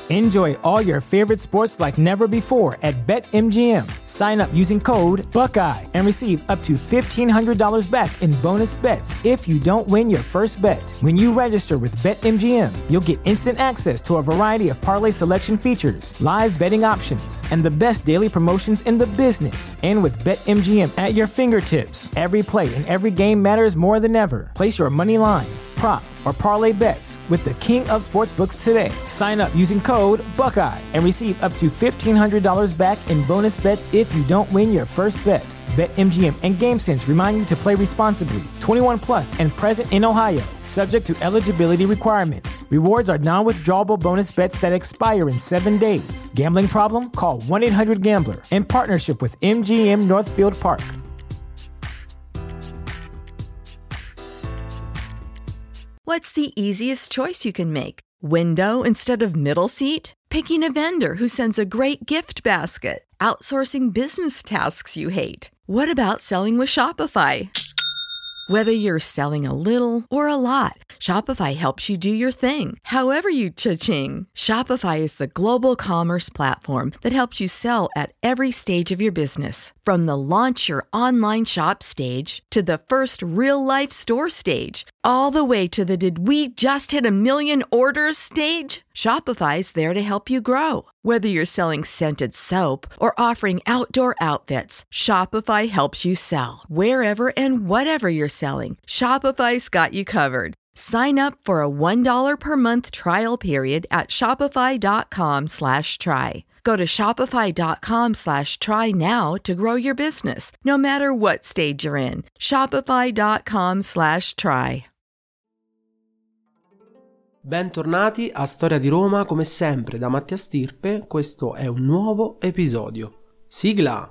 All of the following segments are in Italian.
Enjoy all your favorite sports like never before at BetMGM. Sign up using code Buckeye and receive up to $1,500 back in bonus bets if you don't win your first bet. When you register with BetMGM, you'll get instant access to a variety of parlay selection features, live betting options, and the best daily promotions in the business. And with BetMGM at your fingertips, every play and every game matters more than ever. Place your money line, prop, or parlay bets with the king of sportsbooks today. Sign up using code Buckeye and receive up to $1,500 back in bonus bets if you don't win your first bet. BetMGM and GameSense remind you to play responsibly. 21 plus and present in Ohio, subject to eligibility requirements. Rewards are non-withdrawable bonus bets that expire in 7 days. Gambling problem? Call 1-800-GAMBLER. In partnership with MGM Northfield Park. What's the easiest choice you can make? Window instead of middle seat? Picking a vendor who sends a great gift basket? Outsourcing business tasks you hate? What about selling with Shopify? Whether you're selling a little or a lot, Shopify helps you do your thing, however you cha-ching. Shopify is the global commerce platform that helps you sell at every stage of your business. From the launch your online shop stage to the first real-life store stage, all the way to the did we just hit a million orders stage? Shopify's there to help you grow. Whether you're selling scented soap or offering outdoor outfits, Shopify helps you sell. Wherever and whatever you're selling, Shopify's got you covered. Sign up for a $1 per month trial period at shopify.com/try. Go to shopify.com/try now to grow your business, no matter what stage you're in. Shopify.com/try. Bentornati a Storia di Roma, come sempre da Mattia Stirpe. Questo è un nuovo episodio. Sigla!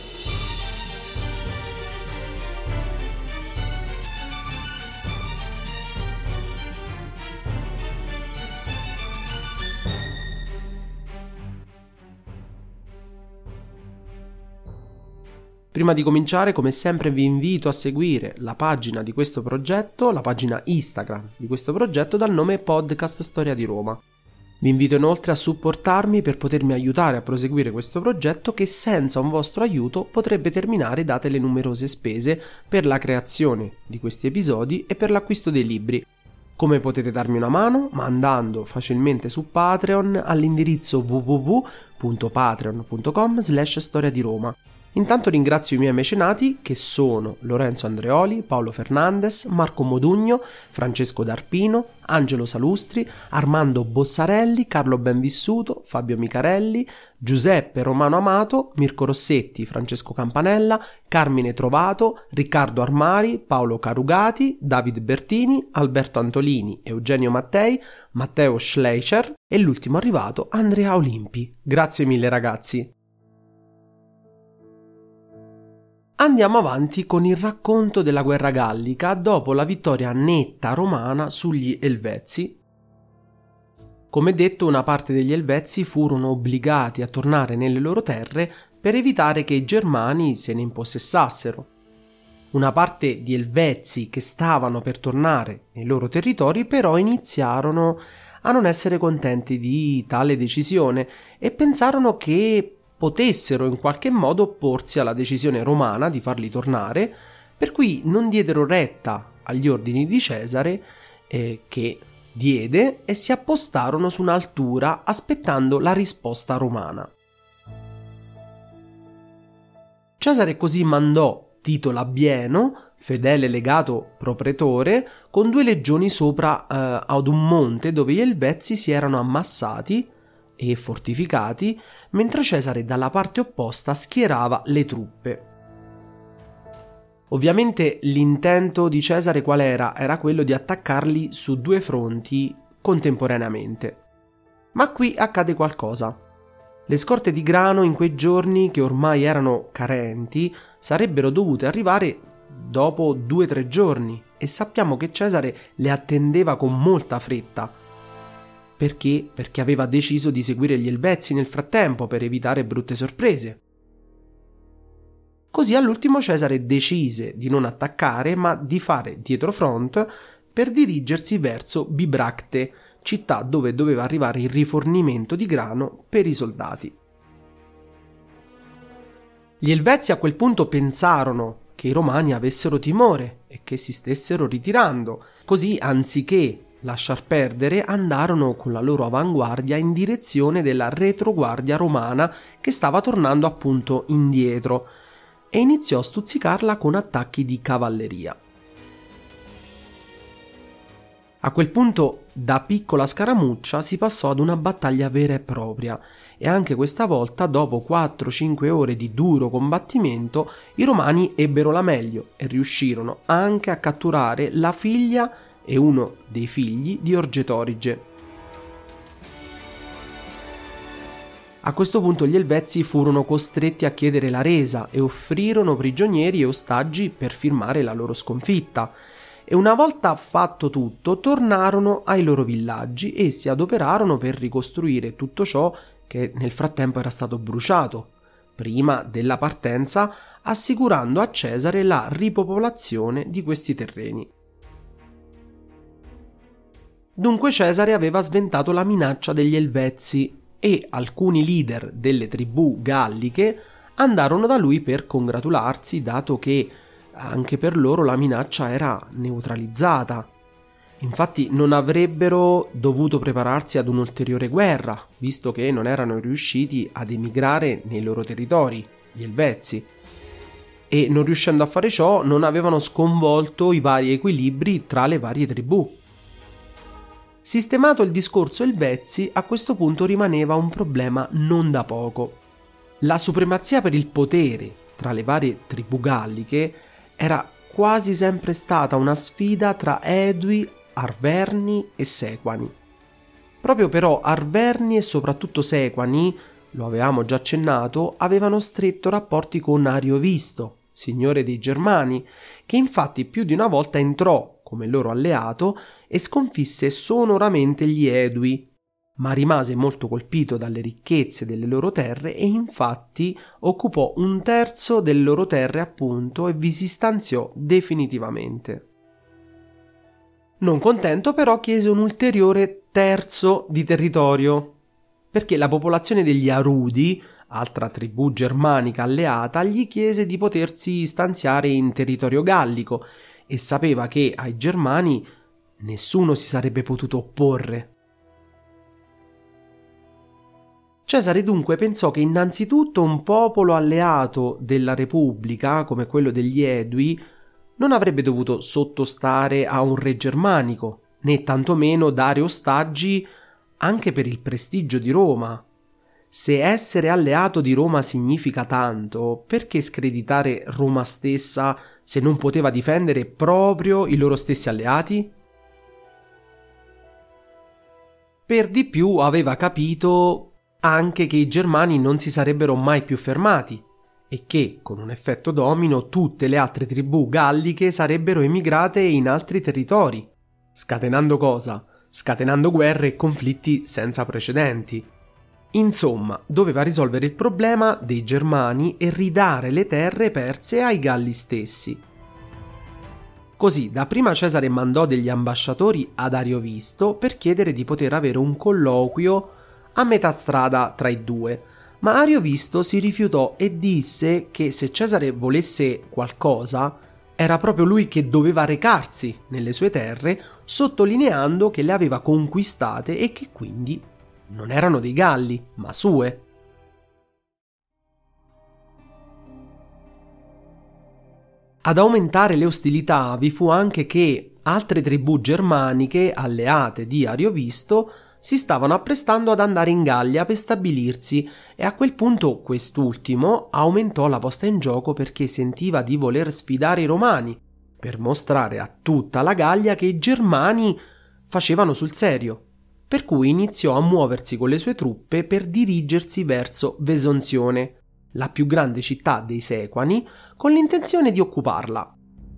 Prima di cominciare, come sempre, vi invito a seguire la pagina di questo progetto, la pagina Instagram di questo progetto dal nome Podcast Storia di Roma. Vi invito inoltre a supportarmi per potermi aiutare a proseguire questo progetto che senza un vostro aiuto potrebbe terminare date le numerose spese per la creazione di questi episodi e per l'acquisto dei libri. Come potete darmi una mano? Ma andando facilmente su Patreon all'indirizzo www.patreon.com/storia di Roma. Intanto ringrazio i miei mecenati che sono Lorenzo Andreoli, Paolo Fernandez, Marco Modugno, Francesco D'Arpino, Angelo Salustri, Armando Bossarelli, Carlo Benvissuto, Fabio Micarelli, Giuseppe Romano Amato, Mirko Rossetti, Francesco Campanella, Carmine Trovato, Riccardo Armari, Paolo Carugati, David Bertini, Alberto Antolini, Eugenio Mattei, Matteo Schleicher e l'ultimo arrivato Andrea Olimpi. Grazie mille ragazzi. Andiamo avanti con il racconto della guerra gallica dopo la vittoria netta romana sugli Elvezi. Come detto, una parte degli Elvezi furono obbligati a tornare nelle loro terre per evitare che i Germani se ne impossessassero. Una parte di Elvezi che stavano per tornare nei loro territori però iniziarono a non essere contenti di tale decisione e pensarono che potessero in qualche modo opporsi alla decisione romana di farli tornare, per cui non diedero retta agli ordini di Cesare che diede e si appostarono su un'altura aspettando la risposta romana. Cesare così mandò Tito Labieno, fedele legato pro pretore, con 2 legioni sopra ad un monte dove gli Elvezi si erano ammassati e fortificati, mentre Cesare dalla parte opposta schierava le truppe. Ovviamente l'intento di Cesare qual era? Era quello di attaccarli su 2 fronti contemporaneamente. Ma qui accade qualcosa. Le scorte di grano in quei giorni, che ormai erano carenti, sarebbero dovute arrivare dopo 2-3 giorni e sappiamo che Cesare le attendeva con molta fretta. Perché? Perché aveva deciso di seguire gli Elvezi nel frattempo per evitare brutte sorprese. Così all'ultimo Cesare decise di non attaccare ma di fare dietrofront per dirigersi verso Bibracte, città dove doveva arrivare il rifornimento di grano per i soldati. Gli Elvezi a quel punto pensarono che i Romani avessero timore e che si stessero ritirando, così anziché lasciar perdere andarono con la loro avanguardia in direzione della retroguardia romana che stava tornando appunto indietro e iniziò a stuzzicarla con attacchi di cavalleria. A quel punto da piccola scaramuccia si passò ad una battaglia vera e propria e anche questa volta dopo 4-5 ore di duro combattimento i Romani ebbero la meglio e riuscirono anche a catturare la figlia e uno dei figli di Orgetorige. A questo punto gli Elvezi furono costretti a chiedere la resa e offrirono prigionieri e ostaggi per firmare la loro sconfitta. E una volta fatto tutto tornarono ai loro villaggi e si adoperarono per ricostruire tutto ciò che nel frattempo era stato bruciato prima della partenza, assicurando a Cesare la ripopolazione di questi terreni. Dunque Cesare aveva sventato la minaccia degli Elvezi e alcuni leader delle tribù galliche andarono da lui per congratularsi, dato che anche per loro la minaccia era neutralizzata. Infatti non avrebbero dovuto prepararsi ad un'ulteriore guerra, visto che non erano riusciti ad emigrare nei loro territori, gli Elvezi. E non riuscendo a fare ciò non avevano sconvolto i vari equilibri tra le varie tribù. Sistemato il discorso Elvezi, a questo punto rimaneva un problema non da poco. La supremazia per il potere tra le varie tribù galliche era quasi sempre stata una sfida tra Edui, Arverni e Sequani. Proprio però Arverni e soprattutto Sequani, lo avevamo già accennato, avevano stretto rapporti con Ariovisto, signore dei Germani, che infatti più di una volta entrò come loro alleato e sconfisse sonoramente gli Edui, ma rimase molto colpito dalle ricchezze delle loro terre e infatti occupò 1/3 delle loro terre appunto e vi si stanziò definitivamente. Non contento però chiese un ulteriore 1/3 di territorio, perché la popolazione degli Arudi, altra tribù germanica alleata, gli chiese di potersi stanziare in territorio gallico e sapeva che ai Germani nessuno si sarebbe potuto opporre. Cesare dunque pensò che innanzitutto un popolo alleato della Repubblica, come quello degli Edui, non avrebbe dovuto sottostare a un re germanico, né tantomeno dare ostaggi anche per il prestigio di Roma. Se essere alleato di Roma significa tanto, perché screditare Roma stessa se non poteva difendere proprio i loro stessi alleati? Per di più aveva capito anche che i germani non si sarebbero mai più fermati e che, con un effetto domino, tutte le altre tribù galliche sarebbero emigrate in altri territori. Scatenando cosa? Scatenando guerre e conflitti senza precedenti. Insomma, doveva risolvere il problema dei Germani e ridare le terre perse ai Galli stessi. Così, dapprima Cesare mandò degli ambasciatori ad Ariovisto per chiedere di poter avere un colloquio a metà strada tra i due, ma Ariovisto si rifiutò e disse che se Cesare volesse qualcosa era proprio lui che doveva recarsi nelle sue terre, sottolineando che le aveva conquistate e che quindi non erano dei Galli, ma sue. Ad aumentare le ostilità vi fu anche che altre tribù germaniche, alleate di Ariovisto, si stavano apprestando ad andare in Gallia per stabilirsi e a quel punto quest'ultimo aumentò la posta in gioco perché sentiva di voler sfidare i Romani per mostrare a tutta la Gallia che i Germani facevano sul serio, per cui iniziò a muoversi con le sue truppe per dirigersi verso Vesonzione, la più grande città dei Sequani, con l'intenzione di occuparla.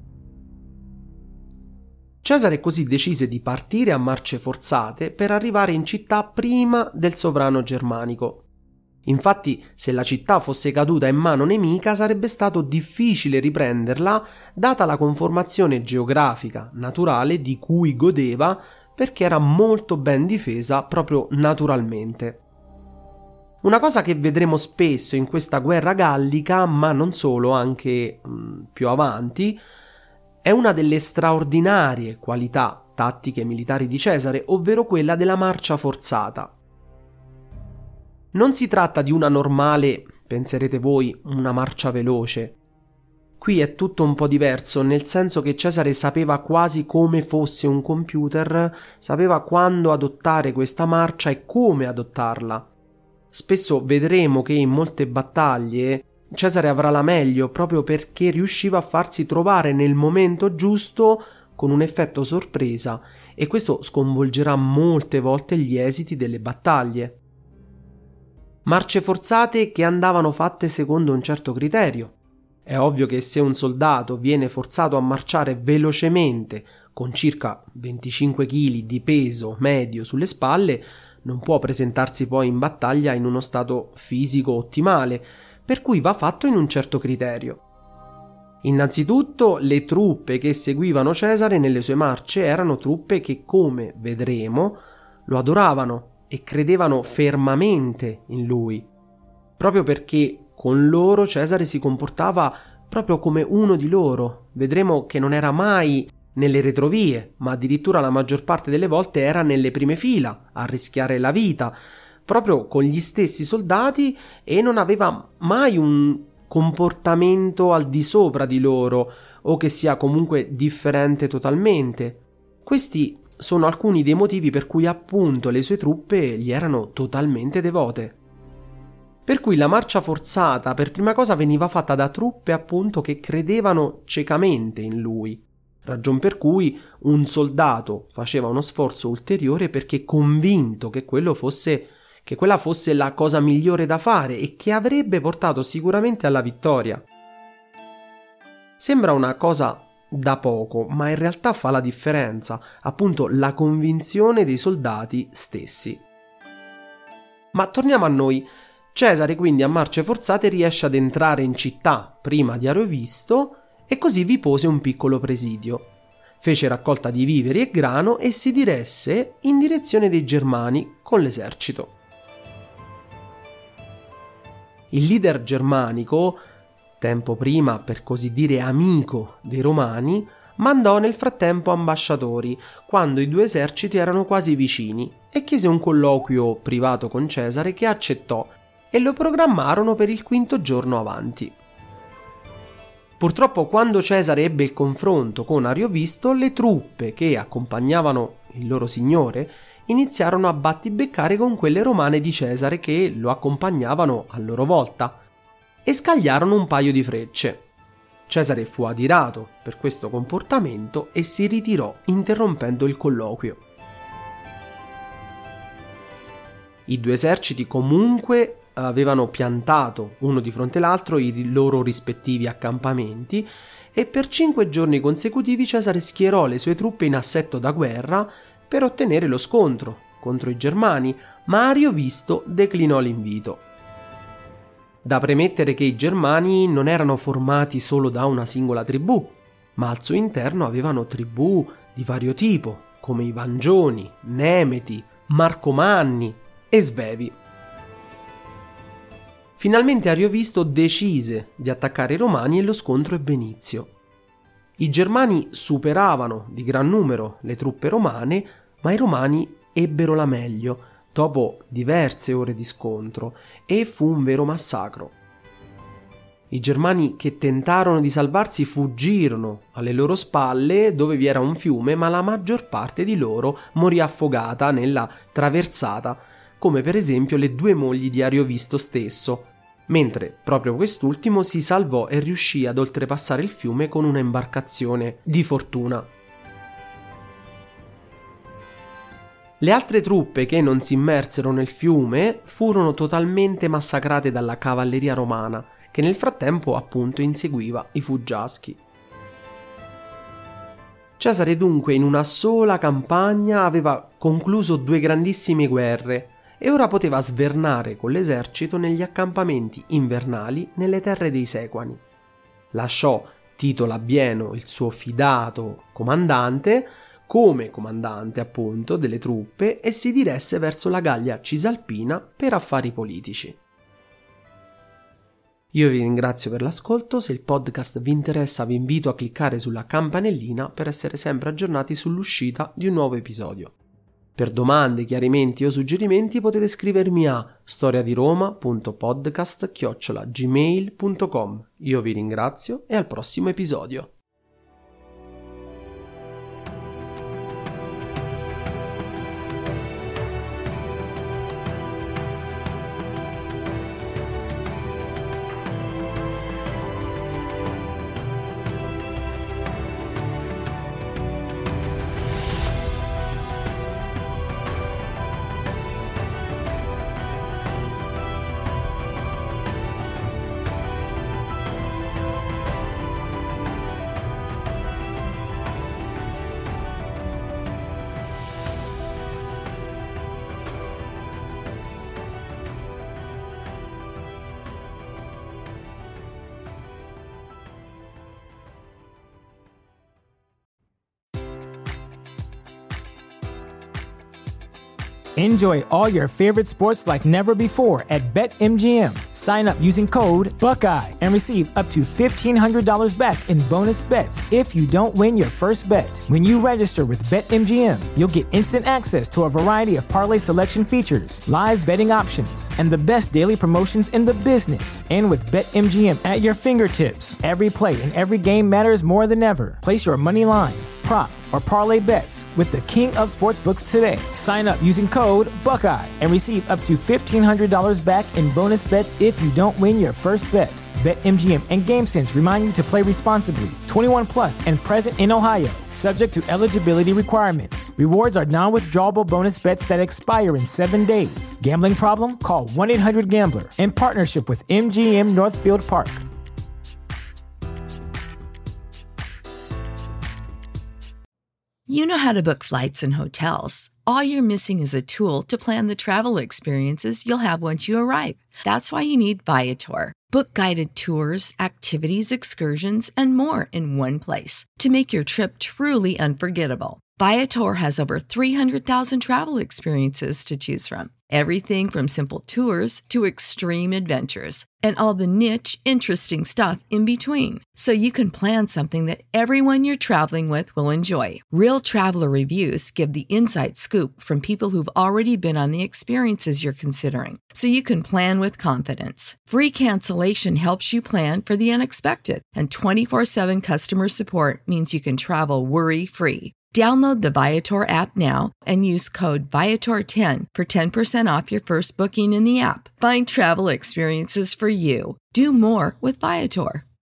Cesare così decise di partire a marce forzate per arrivare in città prima del sovrano germanico. Infatti, se la città fosse caduta in mano nemica, sarebbe stato difficile riprenderla, data la conformazione geografica naturale di cui godeva perché era molto ben difesa proprio naturalmente. Una cosa che vedremo spesso in questa guerra gallica, ma non solo, anche più avanti, è una delle straordinarie qualità tattiche militari di Cesare, ovvero quella della marcia forzata. Non si tratta di una normale, penserete voi, una marcia veloce. Qui è tutto un po' diverso, nel senso che Cesare sapeva quasi come fosse un computer, sapeva quando adottare questa marcia e come adottarla. Spesso vedremo che in molte battaglie Cesare avrà la meglio proprio perché riusciva a farsi trovare nel momento giusto con un effetto sorpresa, e questo sconvolgerà molte volte gli esiti delle battaglie. Marce forzate che andavano fatte secondo un certo criterio. È ovvio che se un soldato viene forzato a marciare velocemente con circa 25 kg di peso medio sulle spalle, non può presentarsi poi in battaglia in uno stato fisico ottimale, per cui va fatto in un certo criterio. Innanzitutto, le truppe che seguivano Cesare nelle sue marce erano truppe che, come vedremo, lo adoravano e credevano fermamente in lui, proprio perché con loro Cesare si comportava proprio come uno di loro. Vedremo che non era mai nelle retrovie, ma addirittura la maggior parte delle volte era nelle prime fila a rischiare la vita, proprio con gli stessi soldati, e non aveva mai un comportamento al di sopra di loro o che sia comunque differente totalmente. Questi sono alcuni dei motivi per cui appunto le sue truppe gli erano totalmente devote. Per cui la marcia forzata per prima cosa veniva fatta da truppe appunto che credevano ciecamente in lui, ragion per cui un soldato faceva uno sforzo ulteriore perché convinto che quella fosse la cosa migliore da fare e che avrebbe portato sicuramente alla vittoria. Sembra una cosa da poco, ma in realtà fa la differenza, appunto la convinzione dei soldati stessi. Ma torniamo a noi. Cesare quindi a marce forzate riesce ad entrare in città prima di Ariovisto e così vi pose un piccolo presidio. Fece raccolta di viveri e grano e si diresse in direzione dei Germani con l'esercito. Il leader germanico, tempo prima per così dire amico dei Romani, mandò nel frattempo ambasciatori quando i due eserciti erano quasi vicini e chiese un colloquio privato con Cesare, che accettò, e lo programmarono per il 5° giorno avanti. Purtroppo quando Cesare ebbe il confronto con Ariovisto, le truppe che accompagnavano il loro signore iniziarono a battibeccare con quelle romane di Cesare che lo accompagnavano a loro volta e scagliarono un paio di frecce. Cesare fu adirato per questo comportamento e si ritirò interrompendo il colloquio. I due eserciti comunque avevano piantato uno di fronte all'altro i loro rispettivi accampamenti e per 5 giorni consecutivi Cesare schierò le sue truppe in assetto da guerra per ottenere lo scontro contro i Germani, ma Ariovisto declinò l'invito. Da premettere che i Germani non erano formati solo da una singola tribù, ma al suo interno avevano tribù di vario tipo, come i Vangioni, Nemeti, Marcomanni e Svevi. Finalmente Ariovisto decise di attaccare i Romani e lo scontro ebbe inizio. I Germani superavano di gran numero le truppe romane, ma i Romani ebbero la meglio dopo diverse ore di scontro e fu un vero massacro. I Germani che tentarono di salvarsi fuggirono alle loro spalle dove vi era un fiume, ma la maggior parte di loro morì affogata nella traversata, come per esempio le 2 mogli di Ariovisto stesso, mentre proprio quest'ultimo si salvò e riuscì ad oltrepassare il fiume con una imbarcazione di fortuna. Le altre truppe che non si immersero nel fiume furono totalmente massacrate dalla cavalleria romana, che nel frattempo appunto inseguiva i fuggiaschi. Cesare dunque in una sola campagna aveva concluso 2 grandissime guerre e ora poteva svernare con l'esercito negli accampamenti invernali nelle terre dei Sequani. Lasciò Tito Labieno, il suo fidato comandante, come comandante appunto delle truppe e si diresse verso la Gallia Cisalpina per affari politici. Io vi ringrazio per l'ascolto, se il podcast vi interessa vi invito a cliccare sulla campanellina per essere sempre aggiornati sull'uscita di un nuovo episodio. Per domande, chiarimenti o suggerimenti potete scrivermi a storiadiroma.podcast@gmail.com. Io vi ringrazio e al prossimo episodio. Enjoy all your favorite sports like never before at BetMGM. Sign up using code Buckeye and receive up to $1,500 back in bonus bets if you don't win your first bet. When you register with BetMGM, you'll get instant access to a variety of parlay selection features, live betting options, and the best daily promotions in the business. And with BetMGM at your fingertips, every play and every game matters more than ever. Place your money line, prop, or parlay bets with the king of sportsbooks today. Sign up using code Buckeye and receive up to $1,500 back in bonus bets if you don't win your first bet. BetMGM and GameSense remind you to play responsibly. 21 plus and present in Ohio, subject to eligibility requirements. Rewards are non-withdrawable bonus bets that expire in 7 days. Gambling problem? Call 1-800-GAMBLER. In partnership with MGM Northfield Park. You know how to book flights and hotels. All you're missing is a tool to plan the travel experiences you'll have once you arrive. That's why you need Viator. Book guided tours, activities, excursions, and more in one place to make your trip truly unforgettable. Viator has over 300,000 travel experiences to choose from. Everything from simple tours to extreme adventures and all the niche, interesting stuff in between. So you can plan something that everyone you're traveling with will enjoy. Real traveler reviews give the inside scoop from people who've already been on the experiences you're considering. So you can plan with confidence. Free cancellation helps you plan for the unexpected. And 24/7 customer support means you can travel worry-free. Download the Viator app now and use code Viator10 for 10% off your first booking in the app. Find travel experiences for you. Do more with Viator.